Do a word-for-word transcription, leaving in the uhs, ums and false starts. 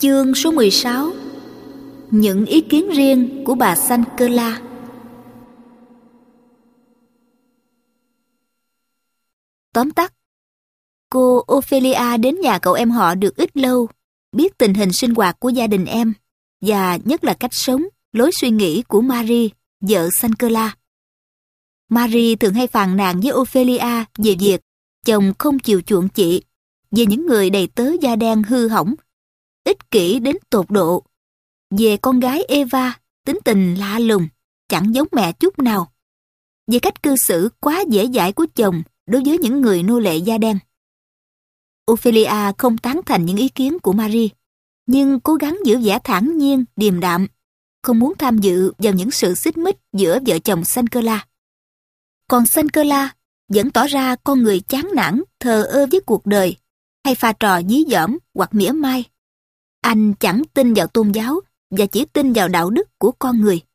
Chương số mười sáu. Những ý kiến riêng của bà Sankela. Tóm tắt, cô Ophelia đến nhà cậu em họ được ít lâu, biết tình hình sinh hoạt của gia đình em, và nhất là cách sống, lối suy nghĩ của Marie, vợ Sankela. Marie thường hay phàn nàn với Ophelia về việc chồng không chiều chuộng chị, về những người đầy tớ da đen hư hỏng, ích kỷ đến tột độ, về con gái Eva, tính tình lạ lùng, chẳng giống mẹ chút nào, về cách cư xử quá dễ dãi của chồng đối với những người nô lệ da đen. Ophelia không tán thành những ý kiến của Marie, nhưng cố gắng giữ vẻ thản nhiên, điềm đạm, không muốn tham dự vào những sự xích mích giữa vợ chồng Sankela. Còn Sankela vẫn tỏ ra con người chán nản, thờ ơ với cuộc đời, hay pha trò dí dỏm hoặc mỉa mai. Anh chẳng tin vào tôn giáo và chỉ tin vào đạo đức của con người.